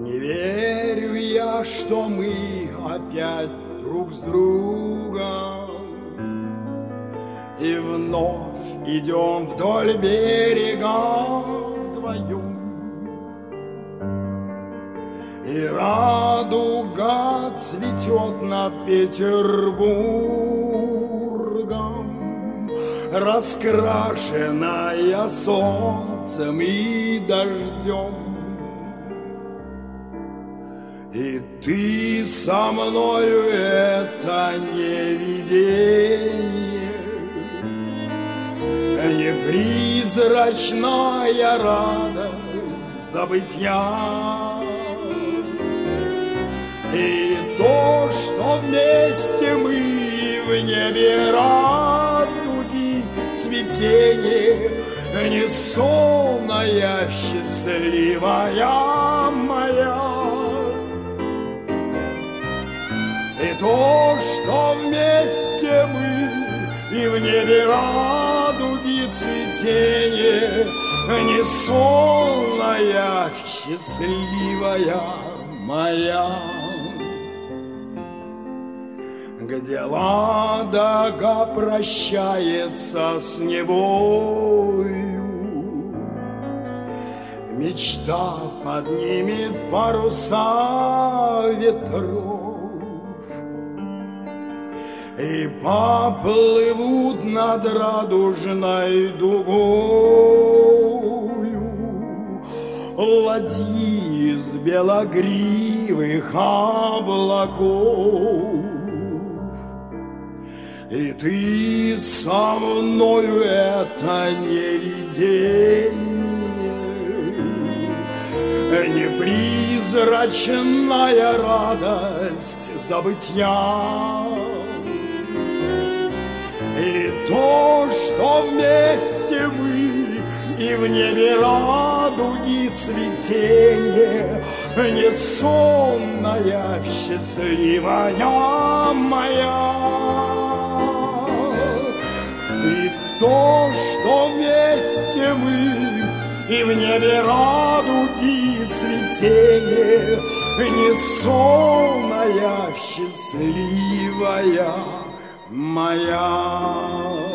Не верю я, что мы опять друг с другом и вновь идем вдоль берега вдвоем. И радуга цветет над Петербургом, раскрашенная солнцем и дождем. И ты со мною, это не видение, не призрачная радость забытья. И то, что вместе мы в небе радуги цветение, не сонная счастливая моя. И то, что вместе мы и в небе радуги цветение, не сонная счастливая моя. Где Ладога прощается с Невою, мечта поднимет паруса ветров и поплывут над радужной дугою ладьи из белогривых облаков. И ты со мною, это не видение, не призрачная радость забытья. И то, что вместе мы и в небе радуги цветение, не сонная счастливая моя. И то, что вместе мы и в небе радуги цветение, не сонная счастливая моя.